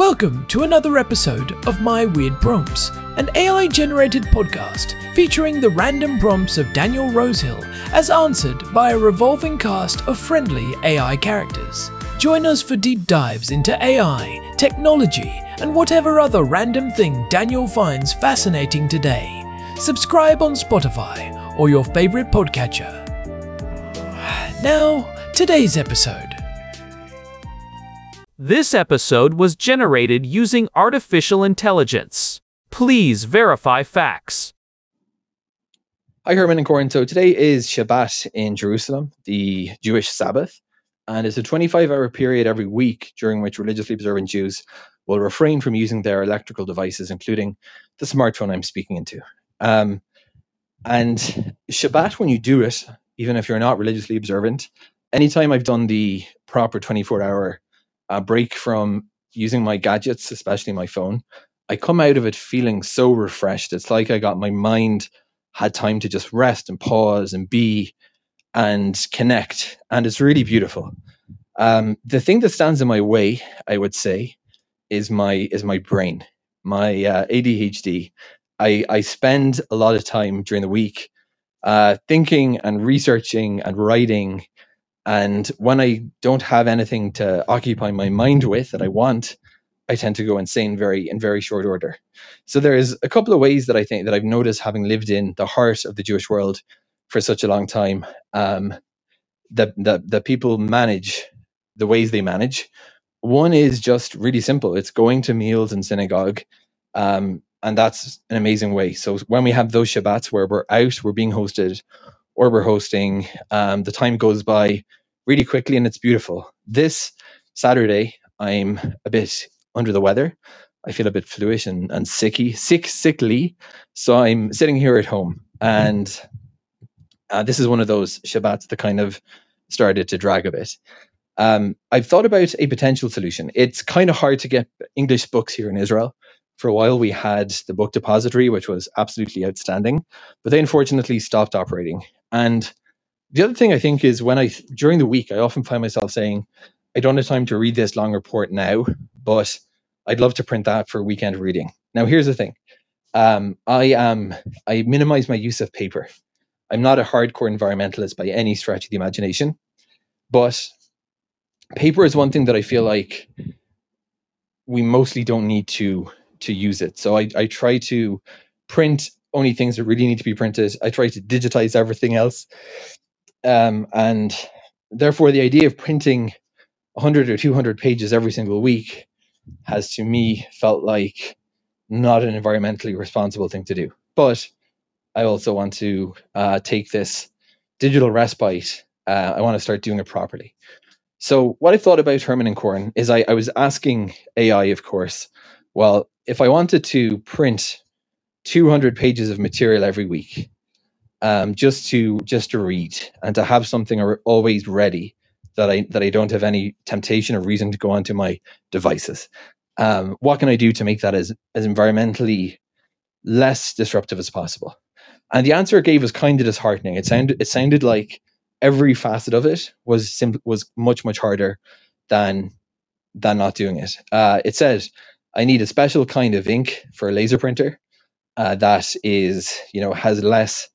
Welcome to another episode of My Weird Prompts, an AI-generated podcast featuring the random prompts of Daniel Rosehill as answered by a revolving cast of friendly AI characters. Join us for deep dives into AI, technology, and whatever other random thing Daniel finds fascinating today. Subscribe on Spotify or your favorite podcatcher. Now, today's episode. This episode was generated using artificial intelligence. Please verify facts. Hi, Herman and Corin. So today is Shabbat in Jerusalem, the Jewish Sabbath, and it's a 25-hour period every week during which religiously observant Jews will refrain from using their electrical devices, including the smartphone I'm speaking into. And Shabbat, when you do it, even if you're not religiously observant, anytime I've done the proper 24-hour break from using my gadgets, especially my phone, I come out of it feeling so refreshed. It's like my mind had time to just rest and pause and be and connect. And it's really beautiful. The thing that stands in my way, I would say, is my brain, my ADHD. I spend a lot of time during the week thinking and researching and writing. And when I don't have anything to occupy my mind with that I want, I tend to go insane in very short order. So there's a couple of ways that I think that I've noticed, having lived in the heart of the Jewish world for such a long time, that people manage the ways they manage. One is just really simple. It's going to meals in synagogue. And that's an amazing way. So when we have those Shabbats where we're out, we're being hosted, or we're hosting, the time goes by really quickly and it's beautiful. This Saturday, I'm a bit under the weather. I feel a bit fluish and sickly. So I'm sitting here at home, and this is one of those Shabbats that kind of started to drag a bit. I've thought about a potential solution. It's kind of hard to get English books here in Israel. For a while, we had the book depository, which was absolutely outstanding, but they unfortunately stopped operating. And the other thing I think is during the week, I often find myself saying, I don't have time to read this long report now, but I'd love to print that for weekend reading. Now, here's the thing. I minimize my use of paper. I'm not a hardcore environmentalist by any stretch of the imagination, but paper is one thing that I feel like we mostly don't need to use it. So I try to print only things that really need to be printed. I try to digitize everything else. And therefore, the idea of printing 100 or 200 pages every single week has, to me, felt like not an environmentally responsible thing to do. But I also want to take this digital respite. I want to start doing it properly. So what I thought about, Herman and Corin, is I was asking AI, of course, well, if I wanted to print 200 pages of material every week, just to read and to have something always ready that I don't have any temptation or reason to go onto my devices. What can I do to make that as environmentally less disruptive as possible? And the answer it gave was kind of disheartening. It sounded like every facet of it was much harder than not doing it. It said, I need a special kind of ink for a laser printer that is, has less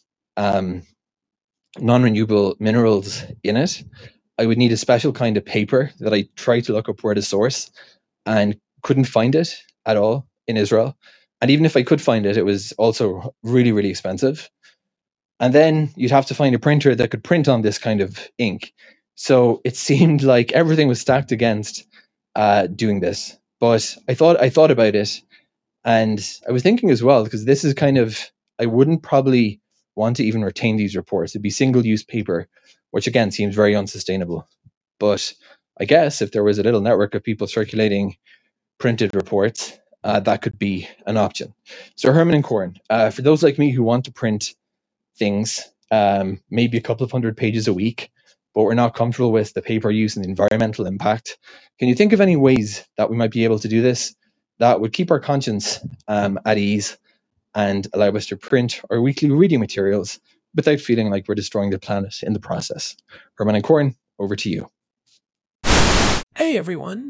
non-renewable minerals in it. I would need a special kind of paper that I tried to look up where the source and couldn't find it at all in Israel. And even if I could find it, it was also really, really expensive. And then you'd have to find a printer that could print on this kind of ink. So it seemed like everything was stacked against doing this. But I thought about it, and I was thinking as well, because this is I wouldn't probably want to even retain these reports. It'd be single-use paper, which again seems very unsustainable. But I guess if there was a little network of people circulating printed reports, that could be an option. So Herman and Corin, for those like me who want to print things, maybe a couple of 100 pages a week, but we're not comfortable with the paper use and the environmental impact, can you think of any ways that we might be able to do this that would keep our conscience at ease and allow us to print our weekly reading materials without feeling like we're destroying the planet in the process? Herman and Corin, over to you. Hey everyone,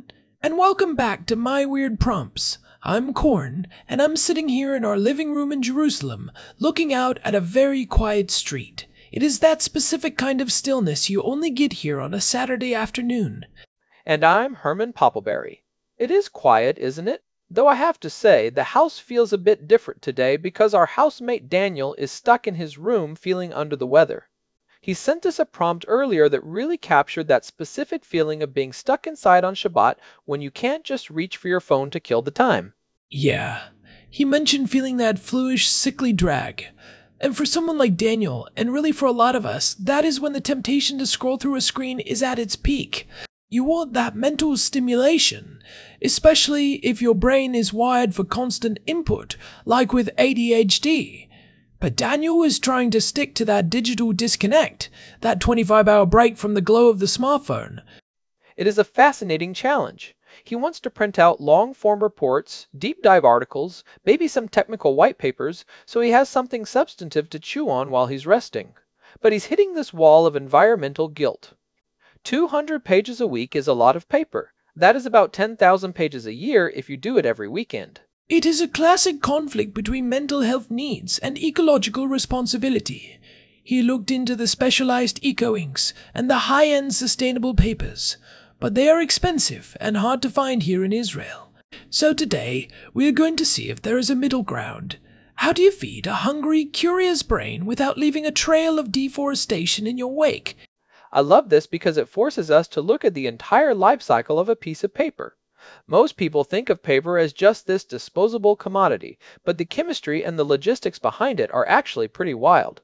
And welcome back to My Weird Prompts. I'm Corn, and I'm sitting here in our living room in Jerusalem, looking out at a very quiet street. It is that specific kind of stillness you only get here on a Saturday afternoon. And I'm Herman Poppleberry. It is quiet, isn't it? Though I have to say, the house feels a bit different today because our housemate Daniel is stuck in his room feeling under the weather. He sent us a prompt earlier that really captured that specific feeling of being stuck inside on Shabbat when you can't just reach for your phone to kill the time. Yeah, he mentioned feeling that fluish, sickly drag. And for someone like Daniel, and really for a lot of us, that is when the temptation to scroll through a screen is at its peak. You want that mental stimulation, especially if your brain is wired for constant input, like with ADHD. But Daniel is trying to stick to that digital disconnect, that 25-hour break from the glow of the smartphone. It is a fascinating challenge. He wants to print out long-form reports, deep dive articles, maybe some technical white papers, so he has something substantive to chew on while he's resting. But he's hitting this wall of environmental guilt. 200 pages a week is a lot of paper. That is about 10,000 pages a year if you do it every weekend. It is a classic conflict between mental health needs and ecological responsibility. He looked into the specialized eco-inks and the high-end sustainable papers, but they are expensive and hard to find here in Israel. So today, we are going to see if there is a middle ground. How do you feed a hungry, curious brain without leaving a trail of deforestation in your wake? I love this because it forces us to look at the entire life cycle of a piece of paper. Most people think of paper as just this disposable commodity, but the chemistry and the logistics behind it are actually pretty wild.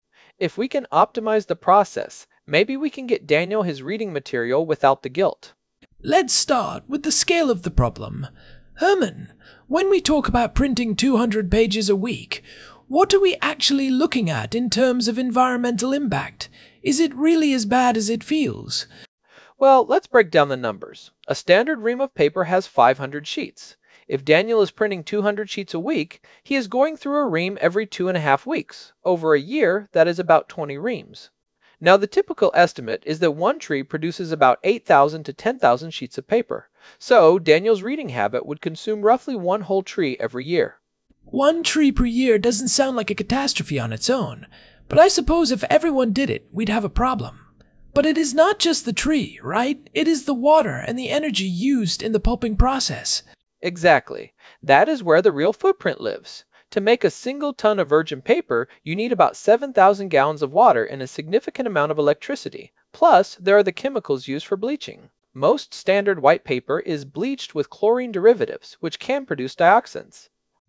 If we can optimize the process, maybe we can get Daniel his reading material without the guilt. Let's start with the scale of the problem. Herman, when we talk about printing 200 pages a week, what are we actually looking at in terms of environmental impact? Is it really as bad as it feels? Well, let's break down the numbers. A standard ream of paper has 500 sheets. If Daniel is printing 200 sheets a week, he is going through a ream every 2.5 weeks. Over a year, that is about 20 reams. Now, the typical estimate is that one tree produces about 8,000 to 10,000 sheets of paper. So, Daniel's reading habit would consume roughly one whole tree every year. One tree per year doesn't sound like a catastrophe on its own, but I suppose if everyone did it, we'd have a problem. But it is not just the tree, right? It is the water and the energy used in the pulping process. Exactly. That is where the real footprint lives. To make a single ton of virgin paper, you need about 7,000 gallons of water and a significant amount of electricity. Plus, there are the chemicals used for bleaching. Most standard white paper is bleached with chlorine derivatives, which can produce dioxins.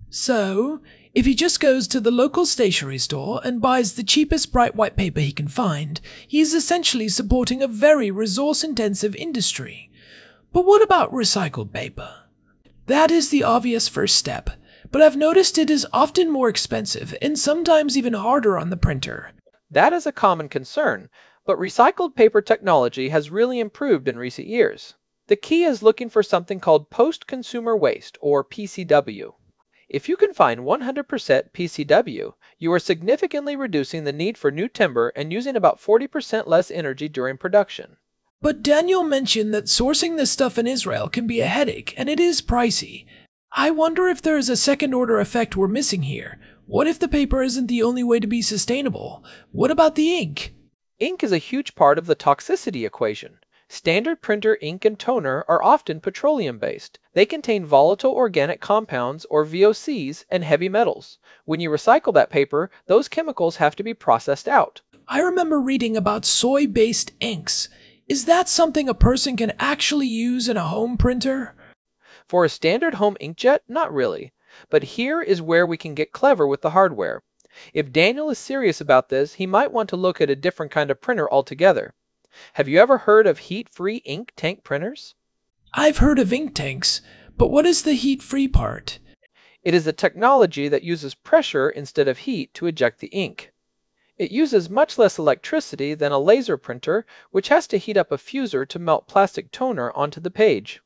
So, if he just goes to the local stationery store and buys the cheapest bright white paper he can find, he is essentially supporting a very resource-intensive industry. But what about recycled paper? That is the obvious first step, but I've noticed it is often more expensive and sometimes even harder on the printer. That is a common concern, but recycled paper technology has really improved in recent years. The key is looking for something called post-consumer waste, or PCW. If you can find 100% PCW, you are significantly reducing the need for new timber and using about 40% less energy during production. But Daniel mentioned that sourcing this stuff in Israel can be a headache, and it is pricey. I wonder if there is a second-order effect we're missing here. What if the paper isn't the only way to be sustainable? What about the ink? Ink is a huge part of the toxicity equation. Standard printer ink and toner are often petroleum-based. They contain volatile organic compounds, or VOCs, and heavy metals. When you recycle that paper, those chemicals have to be processed out. I remember reading about soy-based inks. Is that something a person can actually use in a home printer? For a standard home inkjet, not really. But here is where we can get clever with the hardware. If Daniel is serious about this, he might want to look at a different kind of printer altogether. Have you ever heard of heat-free ink tank printers? I've heard of ink tanks, but what is the heat-free part? It is a technology that uses pressure instead of heat to eject the ink. It uses much less electricity than a laser printer, which has to heat up a fuser to melt plastic toner onto the page.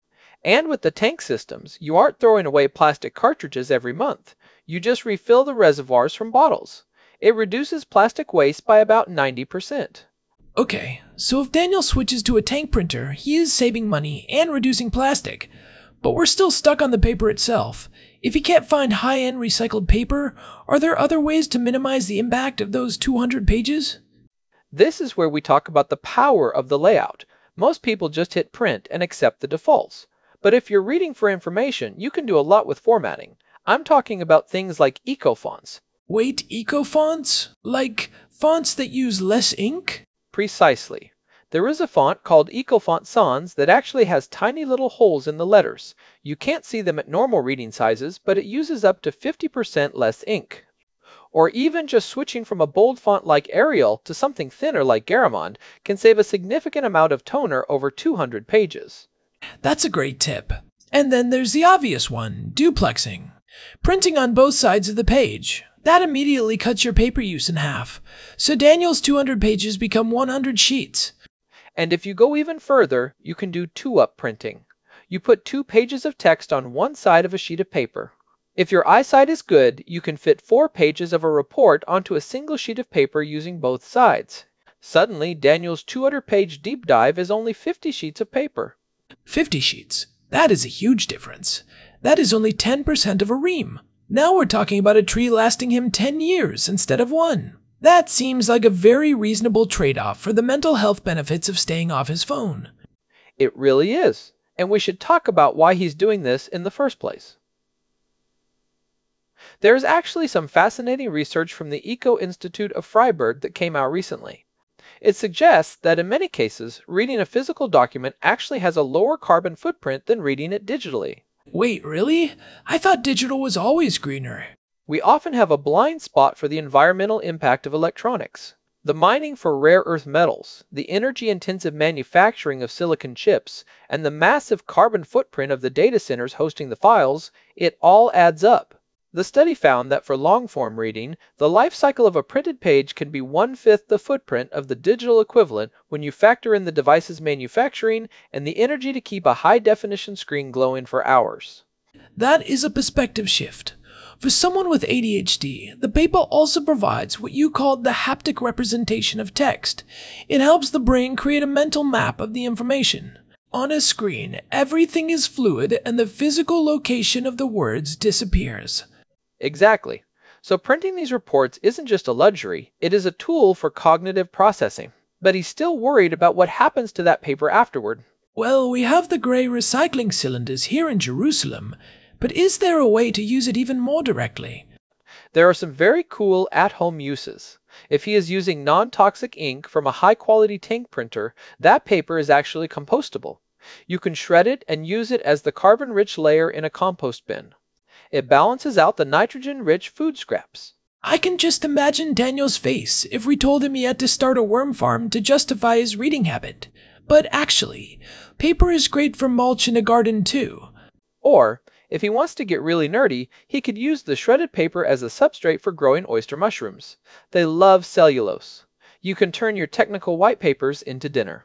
And with the tank systems, you aren't throwing away plastic cartridges every month. You just refill the reservoirs from bottles. It reduces plastic waste by about 90%. Okay, so if Daniel switches to a tank printer, he is saving money and reducing plastic, but we're still stuck on the paper itself. If he can't find high-end recycled paper, are there other ways to minimize the impact of those 200 pages? This is where we talk about the power of the layout. Most people just hit print and accept the defaults. But if you're reading for information, you can do a lot with formatting. I'm talking about things like eco fonts. Wait, eco fonts? Like fonts that use less ink? Precisely. There is a font called EcoFont Sans that actually has tiny little holes in the letters. You can't see them at normal reading sizes, but it uses up to 50% less ink. Or even just switching from a bold font like Arial to something thinner like Garamond can save a significant amount of toner over 200 pages. That's a great tip. And then there's the obvious one, duplexing. Printing on both sides of the page. That immediately cuts your paper use in half. So Daniel's 200 pages become 100 sheets. And if you go even further, you can do two-up printing. You put 2 pages of text on one side of a sheet of paper. If your eyesight is good, you can fit 4 pages of a report onto a single sheet of paper using both sides. Suddenly, Daniel's 200-page deep dive is only 50 sheets of paper. 50 sheets. That is a huge difference. That is only 10% of a ream. Now we're talking about a tree lasting him 10 years instead of 1. That seems like a very reasonable trade-off for the mental health benefits of staying off his phone. It really is. And we should talk about why he's doing this in the first place. There is actually some fascinating research from the Eco Institute of Freiburg that came out recently. It suggests that in many cases, reading a physical document actually has a lower carbon footprint than reading it digitally. Wait, really? I thought digital was always greener. We often have a blind spot for the environmental impact of electronics. The mining for rare earth metals, the energy-intensive manufacturing of silicon chips, and the massive carbon footprint of the data centers hosting the files, it all adds up. The study found that for long-form reading, the life cycle of a printed page can be 1/5 the footprint of the digital equivalent when you factor in the device's manufacturing and the energy to keep a high-definition screen glowing for hours. That is a perspective shift. For someone with ADHD, the paper also provides what you called the haptic representation of text. It helps the brain create a mental map of the information. On a screen, everything is fluid and the physical location of the words disappears. Exactly. So printing these reports isn't just a luxury, it is a tool for cognitive processing. But he's still worried about what happens to that paper afterward. Well, we have the grey recycling cylinders here in Jerusalem, but is there a way to use it even more directly? There are some very cool at-home uses. If he is using non-toxic ink from a high-quality tank printer, that paper is actually compostable. You can shred it and use it as the carbon-rich layer in a compost bin. It balances out the nitrogen-rich food scraps. I can just imagine Daniel's face if we told him he had to start a worm farm to justify his reading habit. But actually, paper is great for mulch in a garden too. Or, if he wants to get really nerdy, he could use the shredded paper as a substrate for growing oyster mushrooms. They love cellulose. You can turn your technical white papers into dinner.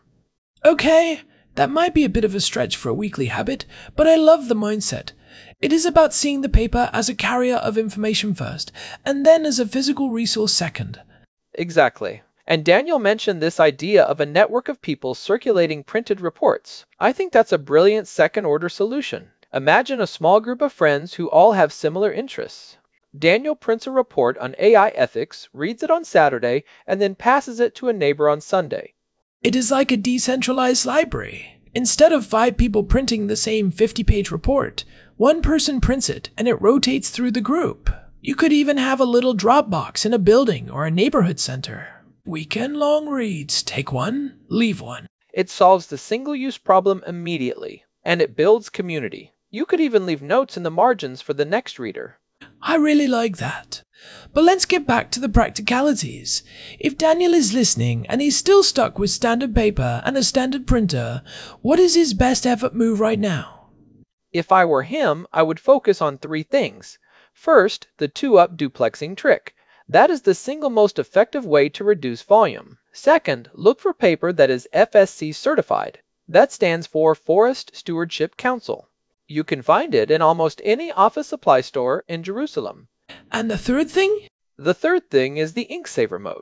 Okay, that might be a bit of a stretch for a weekly habit, but I love the mindset. It is about seeing the paper as a carrier of information first, and then as a physical resource second. Exactly. And Daniel mentioned this idea of a network of people circulating printed reports. I think that's a brilliant second-order solution. Imagine a small group of friends who all have similar interests. Daniel prints a report on AI ethics, reads it on Saturday, and then passes it to a neighbor on Sunday. It is like a decentralized library. Instead of 5 people printing the same 50-page report, one person prints it and it rotates through the group. You could even have a little Dropbox in a building or a neighborhood center. Weekend-long reads, take one, leave one. It solves the single-use problem immediately, and it builds community. You could even leave notes in the margins for the next reader. I really like that. But let's get back to the practicalities. If Daniel is listening and he's still stuck with standard paper and a standard printer, what is his best effort move right now? If I were him, I would focus on 3 things. First, the 2-up duplexing trick. That is the single most effective way to reduce volume. Second, look for paper that is FSC certified. That stands for Forest Stewardship Council. You can find it in almost any office supply store in Jerusalem. And the third thing? The third thing is the ink saver mode.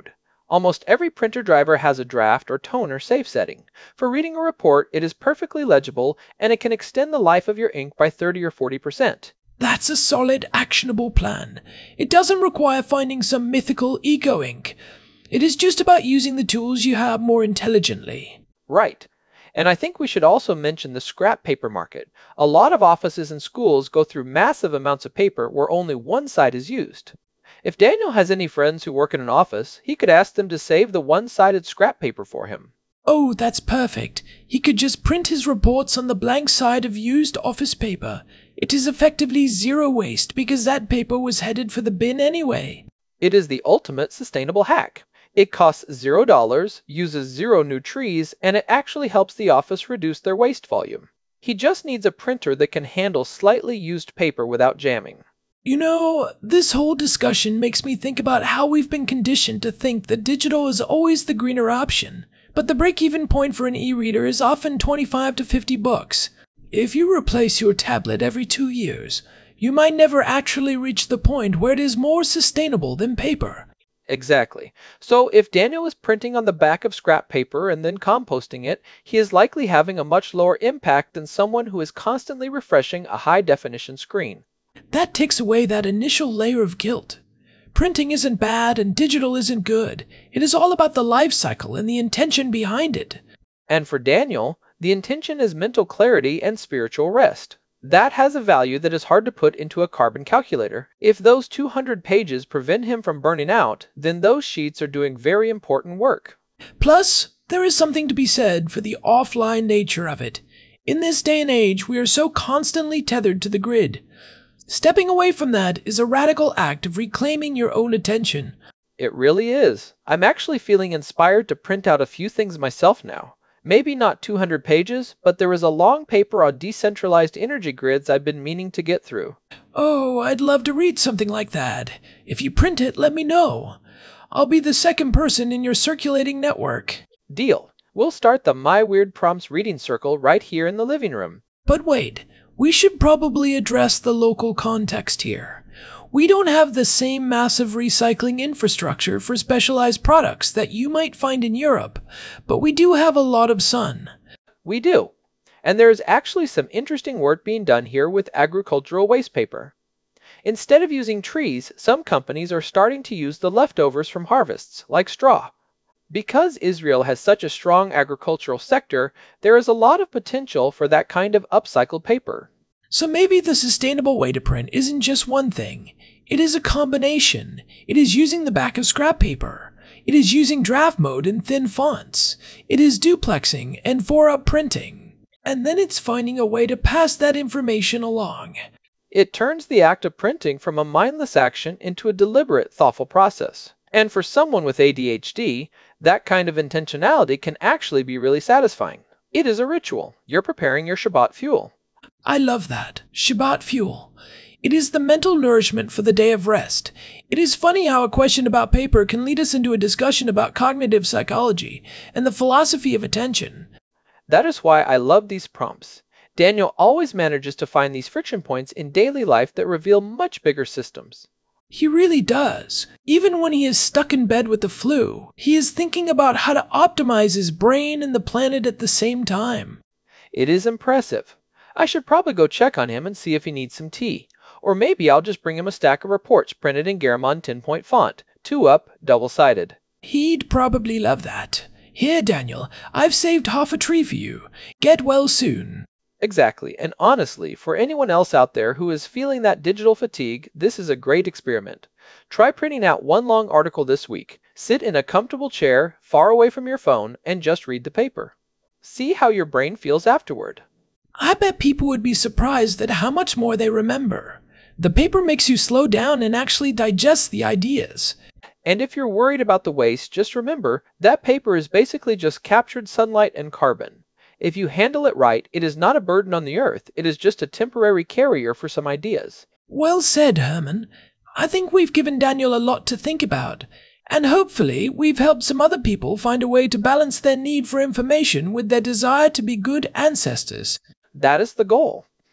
Almost every printer driver has a draft or toner safe setting. For reading a report, it is perfectly legible and it can extend the life of your ink by 30 or 40%. That's a solid, actionable plan. It doesn't require finding some mythical eco-ink. It is just about using the tools you have more intelligently. Right. And I think we should also mention the scrap paper market. A lot of offices and schools go through massive amounts of paper where only one side is used. If Daniel has any friends who work in an office, he could ask them to save the one-sided scrap paper for him. Oh, that's perfect. He could just print his reports on the blank side of used office paper. It is effectively zero waste because that paper was headed for the bin anyway. It is the ultimate sustainable hack. It costs $0, uses 0 new trees, and it actually helps the office reduce their waste volume. He just needs a printer that can handle slightly used paper without jamming. You know, this whole discussion makes me think about how we've been conditioned to think that digital is always the greener option, but the break-even point for an e-reader is often 25 to 50 bucks. If you replace your tablet every 2 years, you might never actually reach the point where it is more sustainable than paper. Exactly. So if Daniel is printing on the back of scrap paper and then composting it, he is likely having a much lower impact than someone who is constantly refreshing a high-definition screen. That takes away that initial layer of guilt. Printing isn't bad and digital isn't good. It is all about the life cycle and the intention behind it. And for Daniel, the intention is mental clarity and spiritual rest. That has a value that is hard to put into a carbon calculator. If those 200 pages prevent him from burning out, then those sheets are doing very important work. Plus, there is something to be said for the offline nature of it. In this day and age, we are so constantly tethered to the grid. Stepping away from that is a radical act of reclaiming your own attention. It really is. I'm actually feeling inspired to print out a few things myself now. Maybe not 200 pages, but there is a long paper on decentralized energy grids I've been meaning to get through. Oh, I'd love to read something like that. If you print it, let me know. I'll be the second person in your circulating network. Deal. We'll start the My Weird Prompts reading circle right here in the living room. But wait, we should probably address the local context here. We don't have the same massive recycling infrastructure for specialized products that you might find in Europe, but we do have a lot of sun. We do. And there is actually some interesting work being done here with agricultural waste paper. Instead of using trees, some companies are starting to use the leftovers from harvests, like straw. Because Israel has such a strong agricultural sector, there is a lot of potential for that kind of upcycled paper. So maybe the sustainable way to print isn't just one thing. It is a combination. It is using the back of scrap paper. It is using draft mode in thin fonts. It is duplexing and 4-up printing. And then it's finding a way to pass that information along. It turns the act of printing from a mindless action into a deliberate, thoughtful process. And for someone with ADHD, that kind of intentionality can actually be really satisfying. It is a ritual. You're preparing your Shabbat fuel. I love that. Shabbat fuel. It is the mental nourishment for the day of rest. It is funny how a question about paper can lead us into a discussion about cognitive psychology and the philosophy of attention. That is why I love these prompts. Daniel always manages to find these friction points in daily life that reveal much bigger systems. He really does. Even when he is stuck in bed with the flu, he is thinking about how to optimize his brain and the planet at the same time. It is impressive. I should probably go check on him and see if he needs some tea. Or maybe I'll just bring him a stack of reports printed in Garamond 10-point font, 2-up, double-sided. He'd probably love that. Here, Daniel, I've saved half a tree for you. Get well soon. Exactly, and honestly, for anyone else out there who is feeling that digital fatigue, this is a great experiment. Try printing out one long article this week. Sit in a comfortable chair, far away from your phone, and just read the paper. See how your brain feels afterward. I bet people would be surprised at how much more they remember. The paper makes you slow down and actually digest the ideas. And if you're worried about the waste, just remember, that paper is basically just captured sunlight and carbon. If you handle it right, it is not a burden on the earth, it is just a temporary carrier for some ideas. Well said, Herman. I think we've given Daniel a lot to think about, and hopefully we've helped some other people find a way to balance their need for information with their desire to be good ancestors. That is the goal.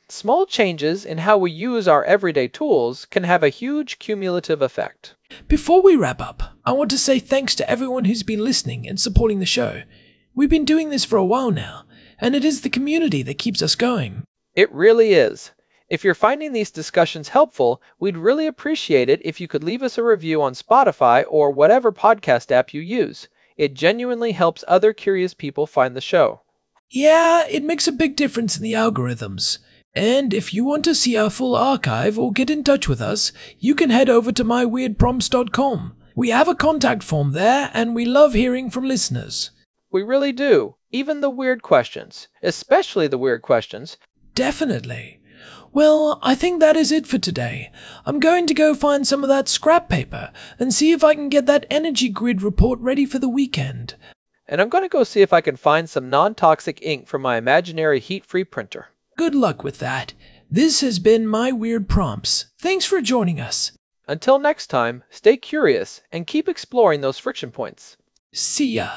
Small changes in how we use our everyday tools can have a huge cumulative effect. Before we wrap up, I want to say thanks to everyone who's been listening and supporting the show. We've been doing this for a while now, and it is the community that keeps us going. It really is. If you're finding these discussions helpful, we'd really appreciate it if you could leave us a review on Spotify or whatever podcast app you use. It genuinely helps other curious people find the show. Yeah, it makes a big difference in the algorithms. And if you want to see our full archive or get in touch with us, you can head over to myweirdprompts.com. We have a contact form there, and we love hearing from listeners. We really do. Even the weird questions. Especially the weird questions. Definitely. Well, I think that is it for today. I'm going to go find some of that scrap paper and see if I can get that energy grid report ready for the weekend. And I'm going to go see if I can find some non-toxic ink for my imaginary heat-free printer. Good luck with that. This has been My Weird Prompts. Thanks for joining us. Until next time, stay curious and keep exploring those friction points. See ya.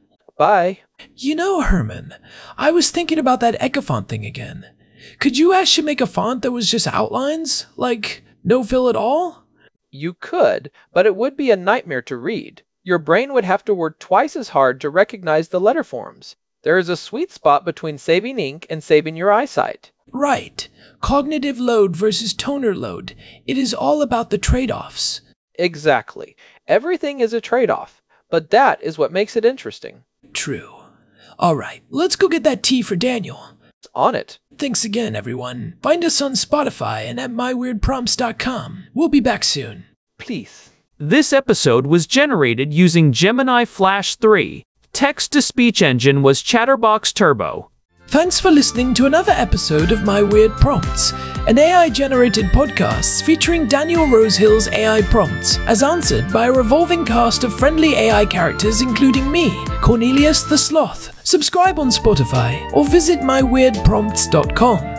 Bye. You know, Herman, I was thinking about that Echofont thing again. Could you actually make a font that was just outlines? Like, no fill at all? You could, but it would be a nightmare to read. Your brain would have to work twice as hard to recognize the letter forms. There is a sweet spot between saving ink and saving your eyesight. Right. Cognitive load versus toner load. It is all about the trade-offs. Exactly. Everything is a trade-off, but that is what makes it interesting. True. All right, let's go get that tea for Daniel. It's on it. Thanks again, everyone. Find us on Spotify and at myweirdprompts.com. We'll be back soon. Please. This episode was generated using Gemini Flash 3. Text-to-speech engine was Chatterbox Turbo. Thanks for listening to another episode of My Weird Prompts, an AI-generated podcast featuring Daniel Rosehill's AI prompts, as answered by a revolving cast of friendly AI characters including me, Cornelius the Sloth. Subscribe on Spotify or visit myweirdprompts.com.